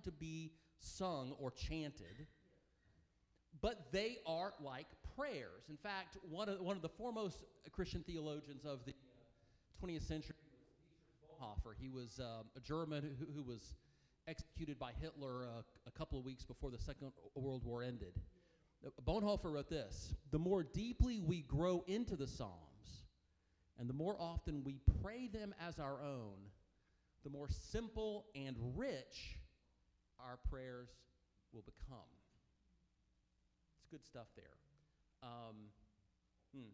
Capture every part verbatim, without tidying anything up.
to be sung or chanted, but they are like prayers. In fact, one of, one of the foremost Christian theologians of the twentieth century was Dietrich Bonhoeffer. He was um, a German who, who was executed by Hitler uh, a couple of weeks before the Second World War ended. Bonhoeffer wrote this: "The more deeply we grow into the Psalms, and the more often we pray them as our own, the more simple and rich our prayers will become." It's good stuff there. Um, hmm.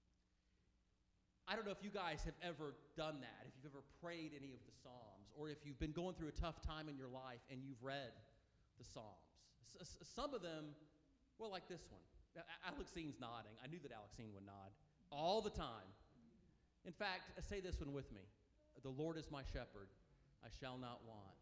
I don't know if you guys have ever done that, if you've ever prayed any of the Psalms, or if you've been going through a tough time in your life and you've read the Psalms. S- some of them, well, like this one. Alexine's nodding. I knew that Alexine would nod all the time. In fact, say this one with me. "The Lord is my shepherd, I shall not want.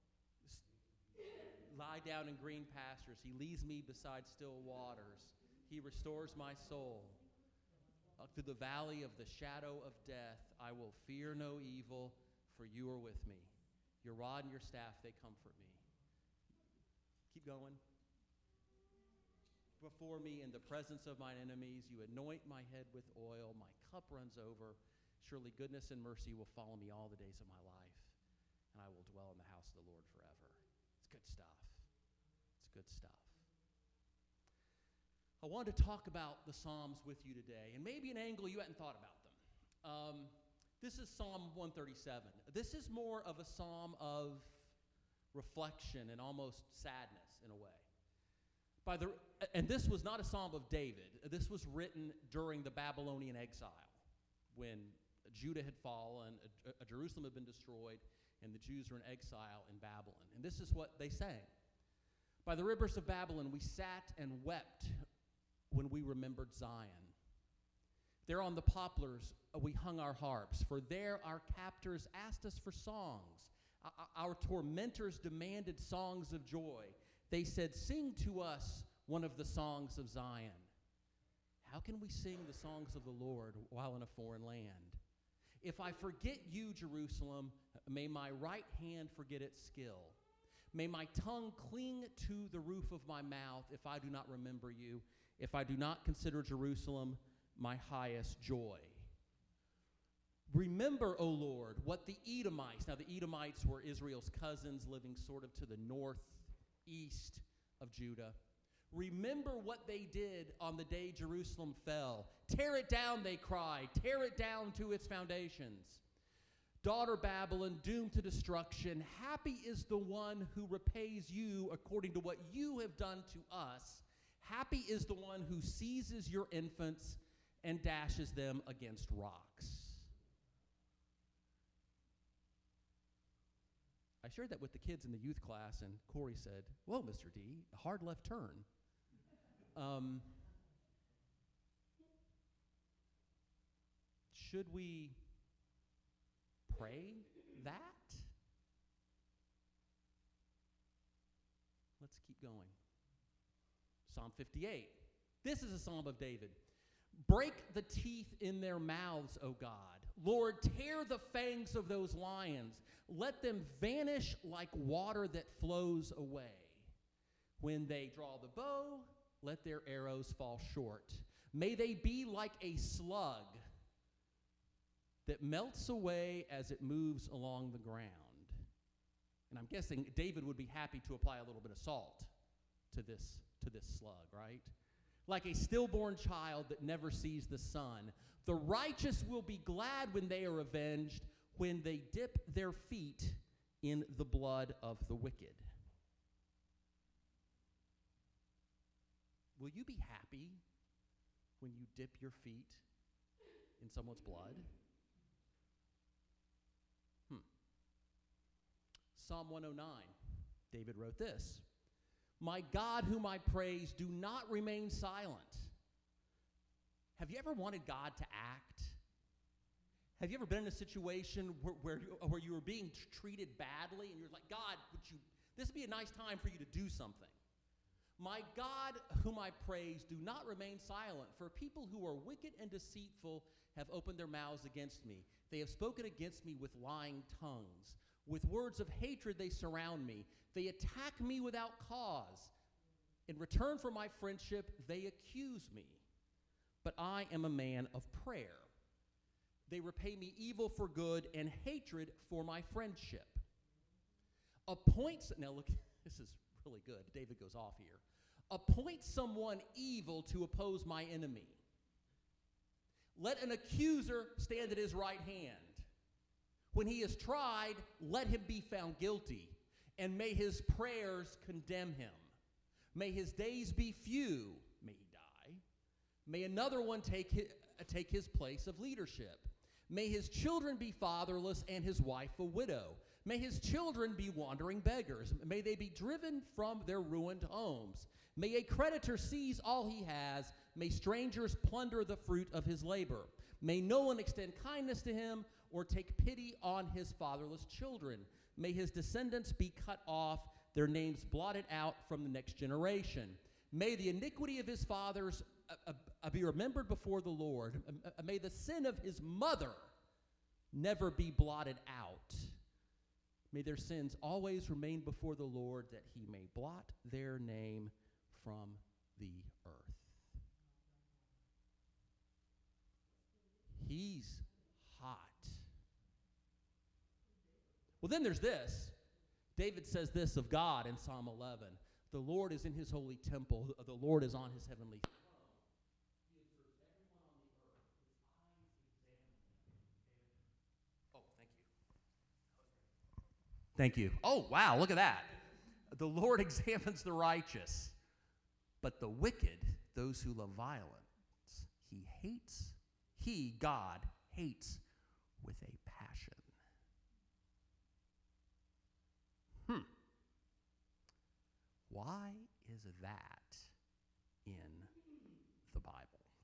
Lie down in green pastures. He leads me beside still waters. He restores my soul. Uh, through the valley of the shadow of death, I will fear no evil, for you are with me. Your rod and your staff, they comfort me." Keep going. "Before me in the presence of mine enemies, you anoint my head with oil. My cup runs over. Surely goodness and mercy will follow me all the days of my life, and I will dwell in the house of the Lord forever." It's good stuff. It's good stuff. I wanted to talk about the Psalms with you today, and maybe an angle you hadn't thought about them. Um, this is Psalm one thirty-seven. This is more of a psalm of reflection and almost sadness in a way. By the, and this was not a psalm of David. This was written during the Babylonian exile, when Judah had fallen, uh, uh, Jerusalem had been destroyed, and the Jews were in exile in Babylon. And this is what they sang. "By the rivers of Babylon we sat and wept when we remembered Zion. There on the poplars uh, we hung our harps, for there our captors asked us for songs. Uh, our tormentors demanded songs of joy. They said, 'Sing to us one of the songs of Zion.' How can we sing the songs of the Lord while in a foreign land? If I forget you, Jerusalem, may my right hand forget its skill. May my tongue cling to the roof of my mouth if I do not remember you, if I do not consider Jerusalem my highest joy. Remember, O Lord, what the Edomites," now the Edomites were Israel's cousins living sort of to the northeast of Judah. "Remember what they did on the day Jerusalem fell. Tear it down," they cried. "Tear it down to its foundations. Daughter Babylon, doomed to destruction, happy is the one who repays you according to what you have done to us. Happy is the one who seizes your infants and dashes them against rocks." I shared that with the kids in the youth class, and Corey said, "Whoa, Mister D, a hard left turn." Um, should we pray that? Let's keep going. Psalm fifty-eight. This is a psalm of David. "Break the teeth in their mouths, O God. Lord, tear the fangs of those lions. Let them vanish like water that flows away. When they draw the bow, let their arrows fall short. May they be like a slug that melts away as it moves along the ground." And I'm guessing David would be happy to apply a little bit of salt to this, to this slug, right? "Like a stillborn child that never sees the sun. The righteous will be glad when they are avenged, when they dip their feet in the blood of the wicked." Will you be happy when you dip your feet in someone's blood? Hmm. Psalm one oh nine, David wrote this: "My God, whom I praise, do not remain silent." Have you ever wanted God to act? Have you ever been in a situation where, where, you, where you were being t- treated badly, and you're like, "God, would you, this would be a nice time for you to do something." "My God, whom I praise, do not remain silent, for people who are wicked and deceitful have opened their mouths against me. They have spoken against me with lying tongues. With words of hatred they surround me. They attack me without cause. In return for my friendship, they accuse me. But I am a man of prayer. They repay me evil for good and hatred for my friendship. Appoints, now look, this is really good. David goes off here. Appoint someone evil to oppose my enemy. Let an accuser stand at his right hand. When he is tried, let him be found guilty, and may his prayers condemn him. May his days be few, may he die. May another one take his, uh, take his place of leadership. May his children be fatherless and his wife a widow. May his children be wandering beggars. May they be driven from their ruined homes. May a creditor seize all he has. May strangers plunder the fruit of his labor. May no one extend kindness to him or take pity on his fatherless children. May his descendants be cut off, their names blotted out from the next generation. May the iniquity of his fathers uh, uh, be remembered before the Lord. Uh, uh, may the sin of his mother never be blotted out. May their sins always remain before the Lord, that he may blot their name from the earth. He's hot. Well, then there's this. David says this of God in Psalm eleven. The Lord is in his holy temple. The Lord is on his heavenly throne. He observes everyone on the earth. His eyes examine them. Oh, thank you. Thank you. Oh, wow, look at that. The Lord examines the righteous, but the wicked, those who love violence, he hates. He, God, hates with a passion. Hmm. Why is that in the Bible?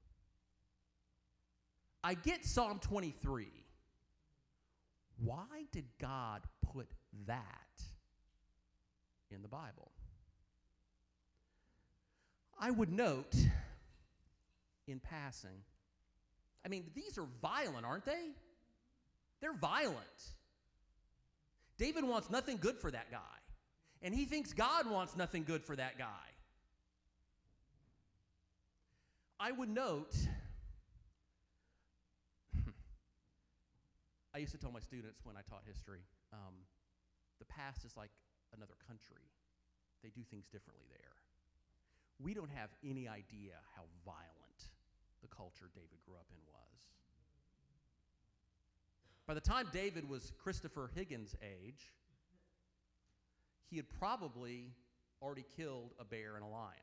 I get Psalm twenty-three. Why did God put that in the Bible? I would note in passing, I mean, these are violent, aren't they? They're violent. David wants nothing good for that guy, and he thinks God wants nothing good for that guy. I would note, I used to tell my students when I taught history, um, the past is like another country. They do things differently there. We don't have any idea how violent the culture David grew up in was. By the time David was Christopher Higgins' age, he had probably already killed a bear and a lion.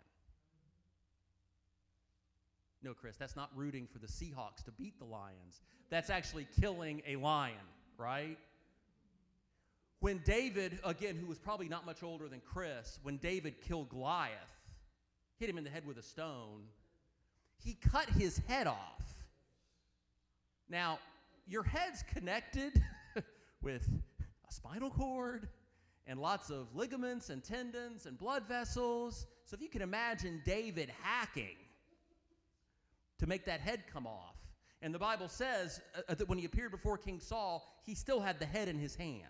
No, Chris, that's not rooting for the Seahawks to beat the Lions. That's actually killing a lion, right? When David, again, who was probably not much older than Chris, when David killed Goliath, hit him in the head with a stone, he cut his head off. Now, your head's connected with a spinal cord and lots of ligaments and tendons and blood vessels. So if you can imagine David hacking to make that head come off. And the Bible says uh, that when he appeared before King Saul, he still had the head in his hand.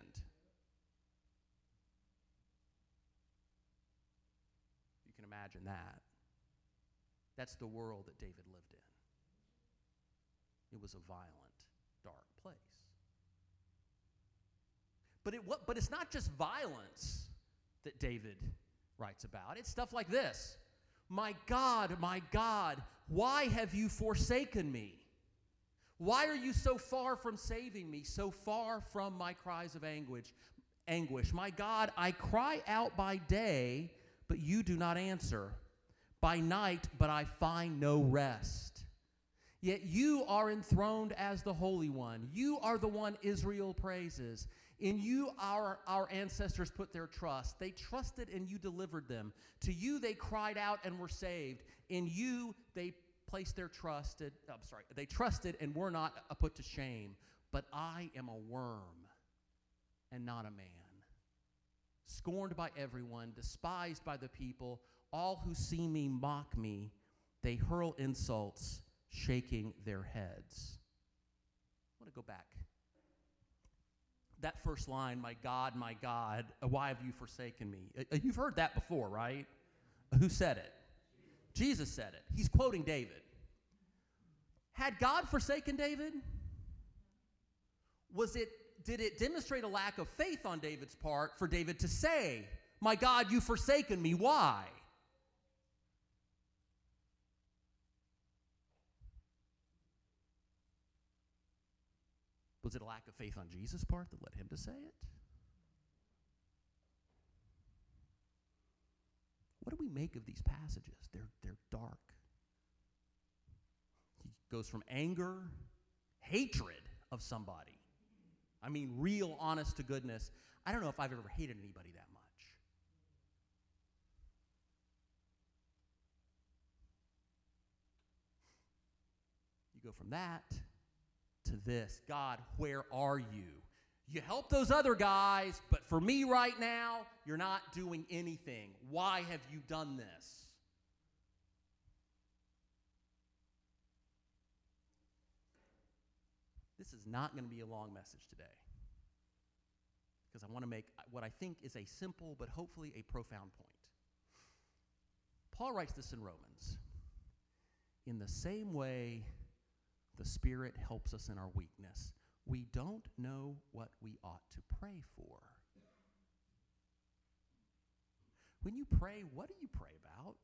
You can imagine that. That's the world that David lived in. It was a violent, dark place. But, it, what, but it's not just violence that David writes about. It's stuff like this. My God, my God, why have you forsaken me? Why are you so far from saving me, so far from my cries of anguish? Anguish. My God, I cry out by day, but you do not answer. By night, but I find no rest. Yet you are enthroned as the Holy One. You are the one Israel praises. In you our, our ancestors put their trust. They trusted and you delivered them. To you they cried out and were saved. In you they placed their trust. I'm sorry, they trusted and were not put to shame. But I am a worm and not a man, scorned by everyone, despised by the people. All who see me mock me. They hurl insults, shaking their heads. I want to go back. that first line, my God, my God, why have you forsaken me? Uh, You've heard that before, right? Who said it? Jesus said it. He's quoting David. Had God forsaken David? Was it, did it demonstrate a lack of faith on David's part for David to say, my God, you've forsaken me, why? Was it a lack of faith on Jesus' part that led him to say it? What do we make of these passages? They're, they're dark. He goes from anger, hatred of somebody. I mean, real honest to goodness. I don't know if I've ever hated anybody that much. You go from that to this. God, where are you? You help those other guys, but for me right now, you're not doing anything. Why have you done this? This is not going to be a long message today, because I want to make what I think is a simple but hopefully a profound point. Paul writes this in Romans. In the same way the Spirit helps us in our weakness, we don't know what we ought to pray for. When you pray, what do you pray about?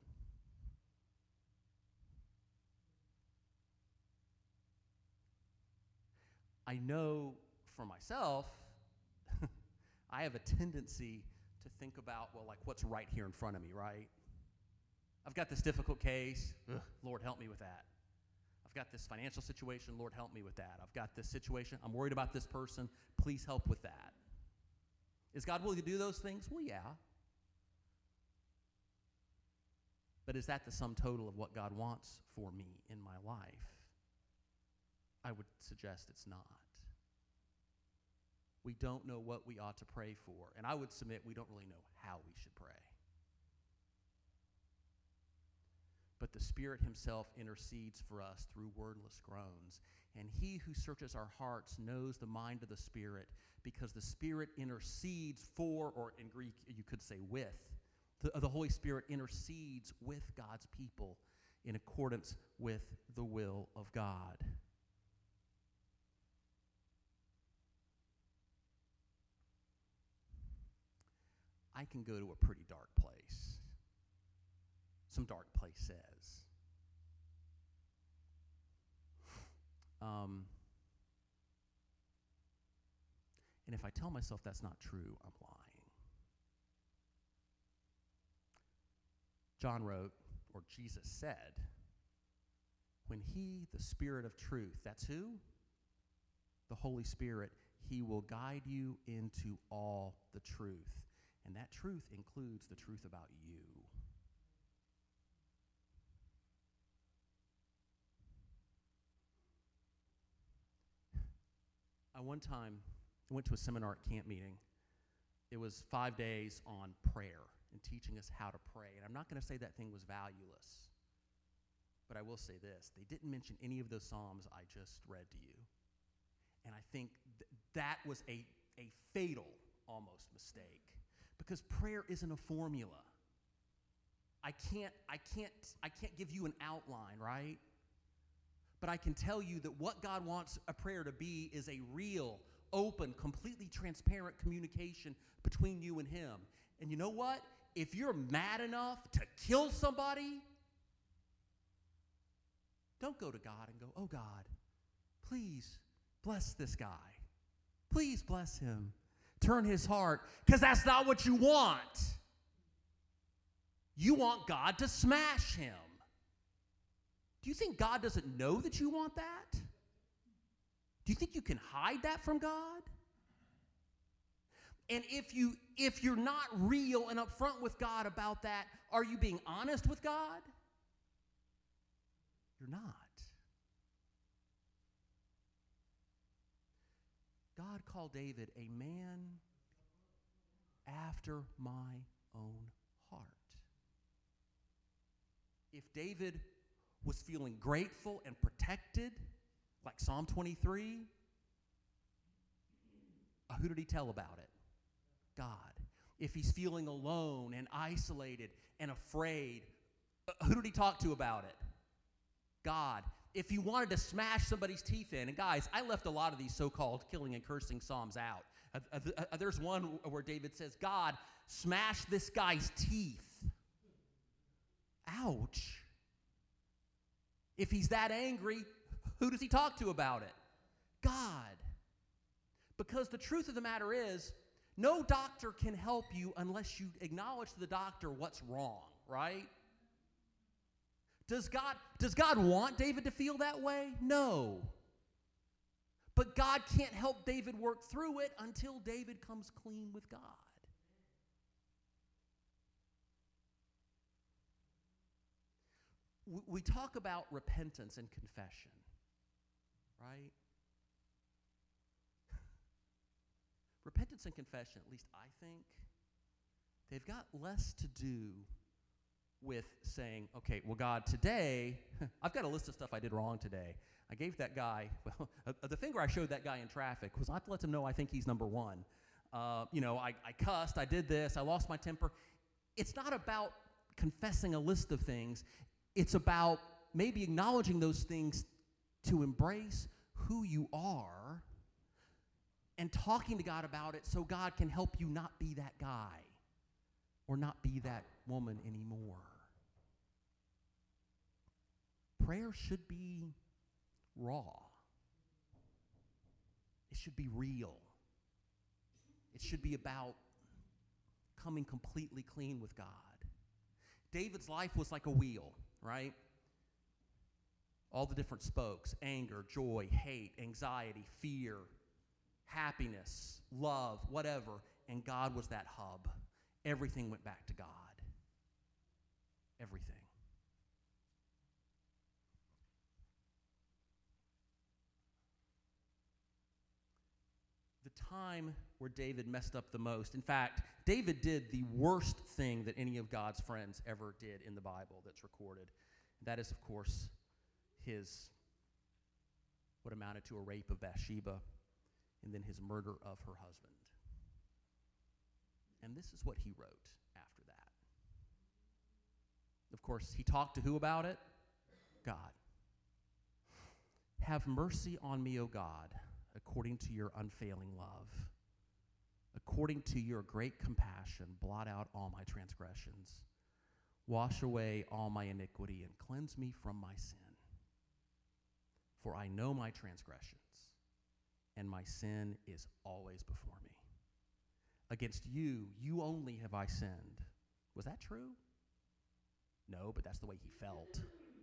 I know for myself, I have a tendency to think about, well, like what's right here in front of me, right? I've got this difficult case. Ugh, Lord, help me with that. I've got this financial situation. Lord, help me with that. I've got this situation. I'm worried about this person. Please help with that. Is God willing to do those things? Well, yeah. But is that the sum total of what God wants for me in my life? I would suggest it's not. We don't know what we ought to pray for. And I would submit we don't really know how we should pray. But the Spirit himself intercedes for us through wordless groans. And he who searches our hearts knows the mind of the Spirit, because the Spirit intercedes for, or in Greek you could say with, the, the Holy Spirit intercedes with God's people in accordance with the will of God. I can go to a pretty dark place. Some dark place says. Um, and if I tell myself that's not true, I'm lying. John wrote, or Jesus said, when he, the Spirit of truth, that's who? The Holy Spirit, he will guide you into all the truth. And that truth includes the truth about you. I one time went to a seminar at camp meeting. It was five days on prayer and teaching us how to pray. And I'm not going to say that thing was valueless, but I will say this. They didn't mention any of those Psalms I just read to you. And I think th- that was a, a fatal, almost, mistake. Because prayer isn't a formula. I can't, I can't, I can't give you an outline, right? But I can tell you that what God wants a prayer to be is a real, open, completely transparent communication between you and him. And you know what? If you're mad enough to kill somebody, don't go to God and go, oh God, please bless this guy. Please bless him. Turn his heart, because that's not what you want. You want God to smash him. Do you think God doesn't know that you want that? Do you think you can hide that from God? And if you if you're not real and upfront with God about that, are you being honest with God? You're not. God called David a man after my own heart. If David was feeling grateful and protected, like Psalm twenty-three, uh, who did he tell about it? God. If he's feeling alone and isolated and afraid, uh, who did he talk to about it? God. If you wanted to smash somebody's teeth in, and guys, I left a lot of these so-called killing and cursing psalms out. Uh, uh, uh, there's one where David says, God, smash this guy's teeth. Ouch. If he's that angry, who does he talk to about it? God. Because the truth of the matter is, no doctor can help you unless you acknowledge to the doctor what's wrong, right? Does God, does God want David to feel that way? No. But God can't help David work through it until David comes clean with God. We, we talk about repentance and confession, right? Repentance and confession, at least I think, they've got less to do with saying, okay, well, God, today, I've got a list of stuff I did wrong today. I gave that guy, well, uh, the finger I showed that guy in traffic was not to let him know I think he's number one. Uh, you know, I, I cussed, I did this, I lost my temper. It's not about confessing a list of things. It's about maybe acknowledging those things to embrace who you are and talking to God about it so God can help you not be that guy or not be that woman anymore. Prayer should be raw. It should be real. It should be about coming completely clean with God. David's life was like a wheel, right? All the different spokes: anger, joy, hate, anxiety, fear, happiness, love, whatever. And God was that hub. Everything went back to God. Everything. The time where David messed up the most, in fact, David did the worst thing that any of God's friends ever did in the Bible that's recorded. That is, of course, his, what amounted to a rape of Bathsheba, and then his murder of her husband. And this is what he wrote after that. Of course, he talked to who about it? God. Have mercy on me, O God, according to your unfailing love. According to your great compassion, blot out all my transgressions. Wash away all my iniquity and cleanse me from my sin. For I know my transgressions, and my sin is always before me. Against you, you only have I sinned. Was that true? No, but that's the way he felt.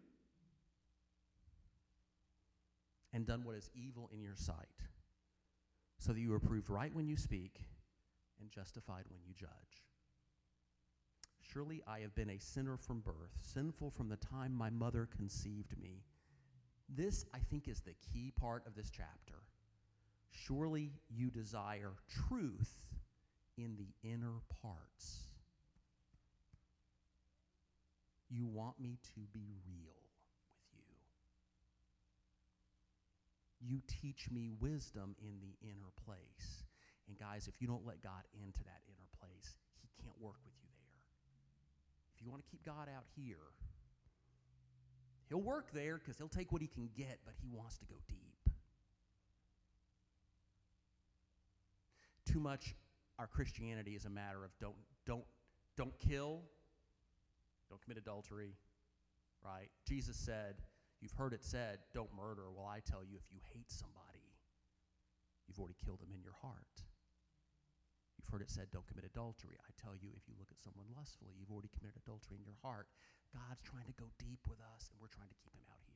And done what is evil in your sight, so that you are proved right when you speak and justified when you judge. Surely I have been a sinner from birth, sinful from the time my mother conceived me. This, I think, is the key part of this chapter. Surely you desire truth in the inner parts. You want me to be real with you. You teach me wisdom in the inner place. And guys, if you don't let God into that inner place, he can't work with you there. If you want to keep God out here, he'll work there because he'll take what he can get, but he wants to go deep. Too much our Christianity is a matter of don't, don't, don't kill, don't commit adultery, right? Jesus said, you've heard it said, don't murder. Well, I tell you, if you hate somebody, you've already killed them in your heart. You've heard it said, don't commit adultery. I tell you, if you look at someone lustfully, you've already committed adultery in your heart. God's trying to go deep with us, and we're trying to keep him out here.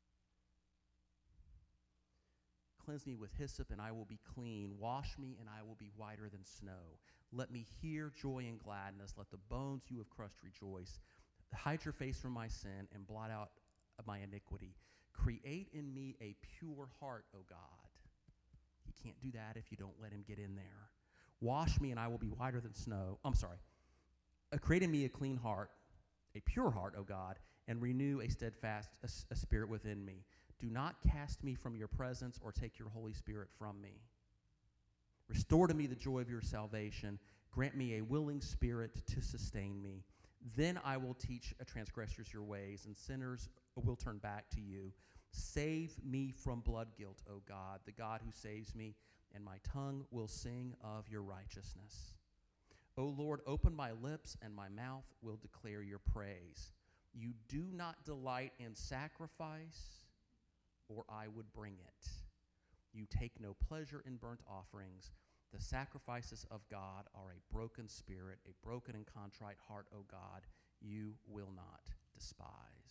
Cleanse me with hyssop, and I will be clean. Wash me, and I will be whiter than snow. Let me hear joy and gladness. Let the bones you have crushed rejoice. Hide your face from my sin, and blot out my iniquity. Create in me a pure heart, O God. He can't do that if you don't let him get in there. Wash me, and I will be whiter than snow. I'm sorry. Uh, create in me a clean heart, a pure heart, O God, and renew a steadfast a, a spirit within me. Do not cast me from your presence or take your Holy Spirit from me. Restore to me the joy of your salvation. Grant me a willing spirit to sustain me. Then I will teach transgressors your ways, and sinners will turn back to you. Save me from blood guilt, O God, the God who saves me, and my tongue will sing of your righteousness. O Lord, open my lips, and my mouth will declare your praise. You do not delight in sacrifice, or I would bring it. You take no pleasure in burnt offerings. The sacrifices of God are a broken spirit, a broken and contrite heart, O God, you will not despise.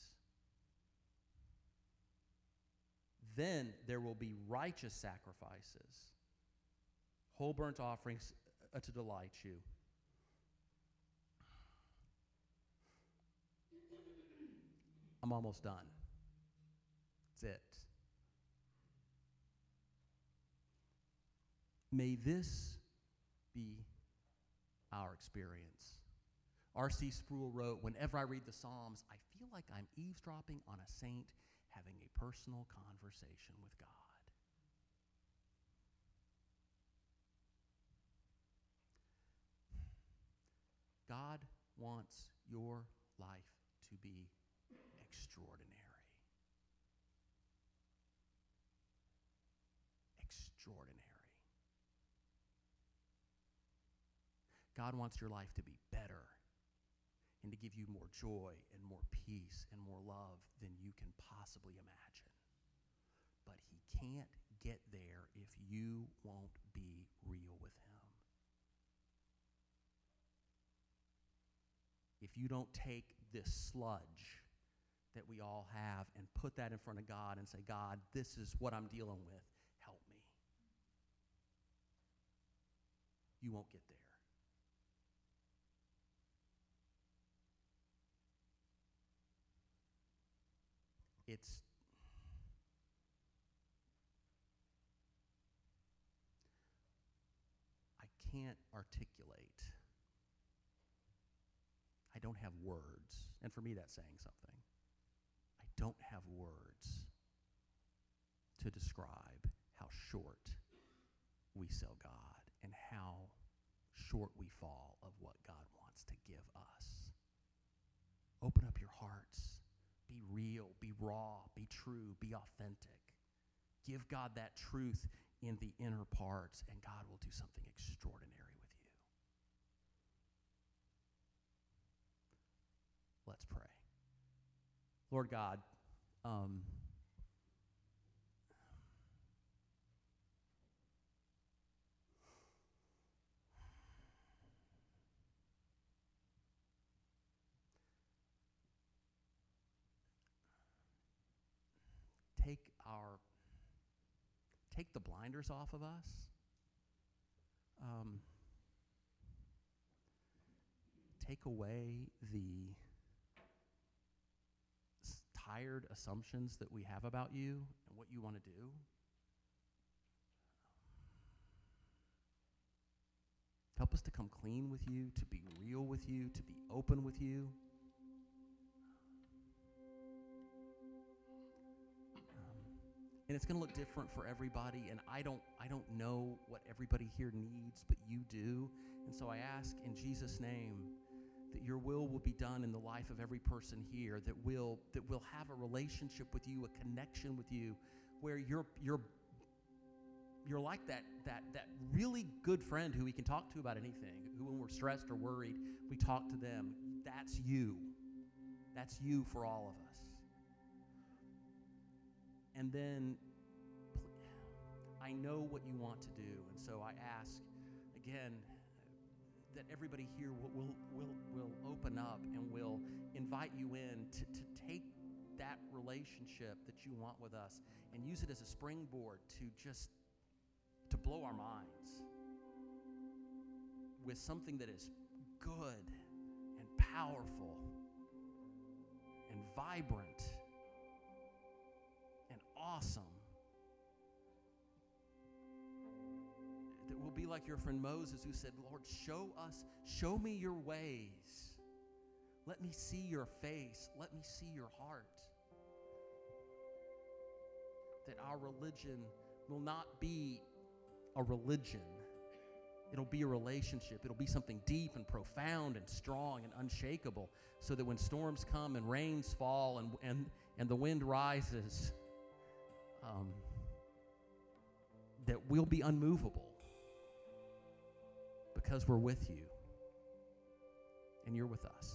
Then there will be righteous sacrifices, whole burnt offerings uh, to delight you. I'm almost done. That's it. May this be our experience. R C Sproul wrote, whenever I read the Psalms, I feel like I'm eavesdropping on a saint having a personal conversation with God. God wants your life to be extraordinary. Extraordinary. God wants your life to be better and to give you more joy and more peace and more love than you can possibly imagine. But he can't get there if you won't be real with him. If you don't take this sludge that we all have and put that in front of God and say, God, this is what I'm dealing with, help me. You won't get there. It's I can't articulate. I don't have words. And for me, that's saying something. I don't have words to describe how short we sell God and how short we fall of what God wants to give us. Open up your hearts. Be real, be raw, be true, be authentic. Give God that truth in the inner parts, and God will do something extraordinary with you. Let's pray. Lord God, um, take our take the blinders off of us. Um, take away the s- tired assumptions that we have about you and what you want to do. Help us to come clean with you, to be real with you, to be open with you. And it's going to look different for everybody, and I don't I don't know what everybody here needs, but you do. And so I ask in Jesus' name that your will will be done in the life of every person here, that will that will have a relationship with you, a connection with you, where you're you're you're like that that that really good friend who we can talk to about anything, who when we're stressed or worried, we talk to them. That's you. That's you for all of us. And then I know what you want to do, and so I ask again that everybody here will will will, will open up and will invite you in to, to take that relationship that you want with us and use it as a springboard to just to blow our minds with something that is good and powerful and vibrant and awesome. That we'll be like your friend Moses, who said, Lord, show us, show me your ways. Let me see your face. Let me see your heart. That our religion will not be a religion, It'll be a relationship. It'll be something deep and profound and strong and unshakable, so that when storms come and rains fall and and, and the wind rises, um, that we'll be unmovable because we're with you and you're with us.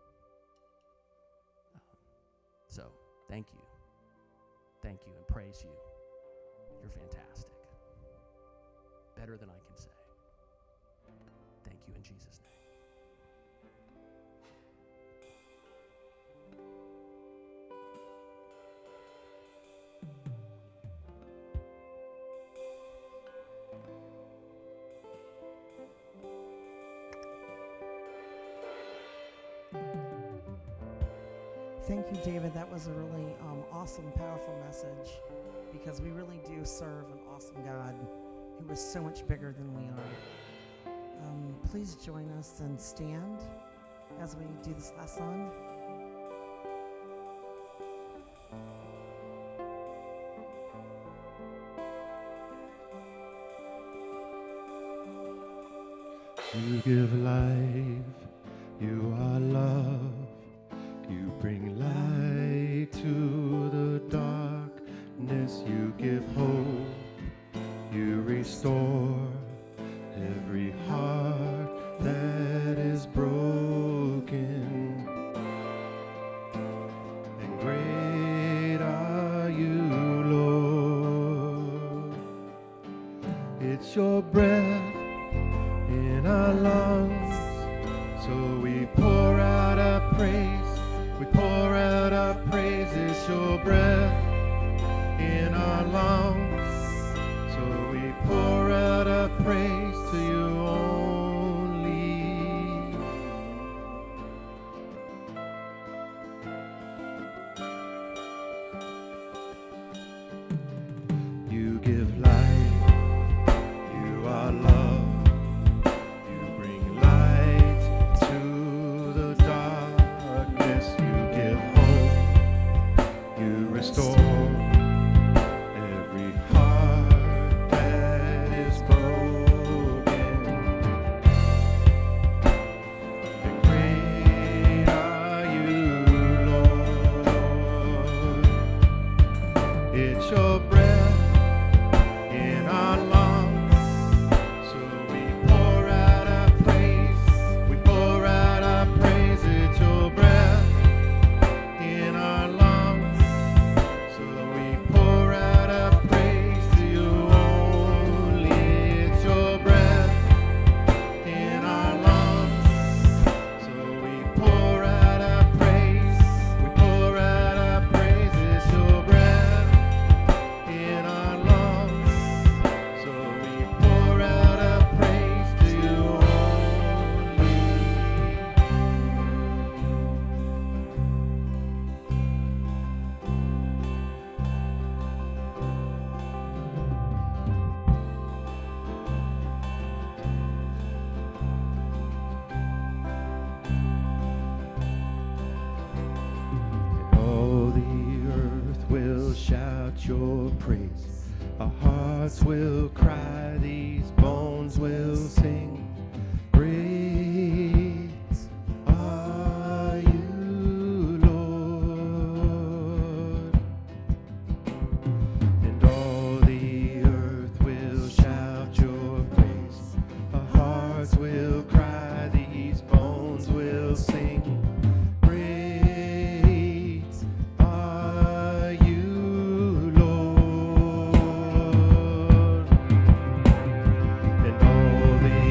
Um, so, thank you. Thank you and praise you. You're fantastic. Better than I can say. Thank you in Jesus' name. Thank you, David. That was a really um, awesome, powerful message, because we really do serve an awesome God who is so much bigger than we are. Um, please join us and stand as we do this last song. You give life, you are love. You bring light to the darkness, you give hope, you restore every heart that is broken. And great are you, Lord. It's your breath in our lungs, so we pour out our praise. We pour out our praise, it's your breath in our lungs. So we pour out our praise to you only. You give life, you are love. You bring light to the darkness. Restore every heart that is broken. And great are you, Lord. It's your breath in our lungs, so we pour out our praise. We pour out our praise. It's your breath in our lungs. Your praise, our hearts will cry, these bones will sing. Great are you, Lord, and all the earth will shout your praise. Our hearts will cry, these bones will sing. All the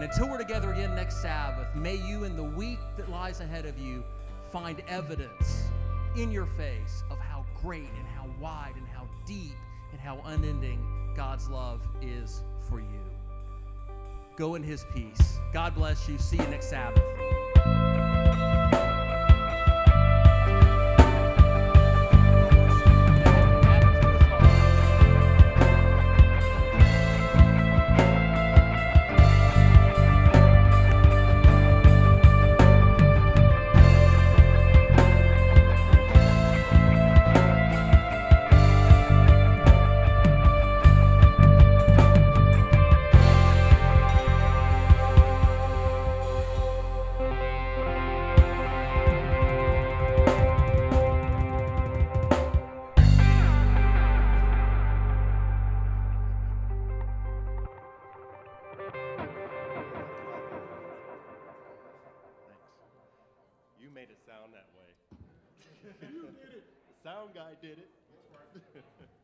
until we're together again next Sabbath, may you in the week that lies ahead of you find evidence in your face of how great and how wide and how deep and how unending God's love is for you. Go in his peace. God bless you. See you next Sabbath. You made it sound that way. You did it. The sound guy did it.